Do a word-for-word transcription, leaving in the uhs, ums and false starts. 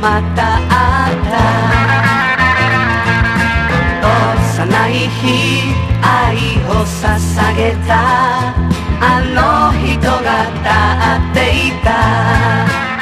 また会った幼い日愛を捧げたあの人が立っていた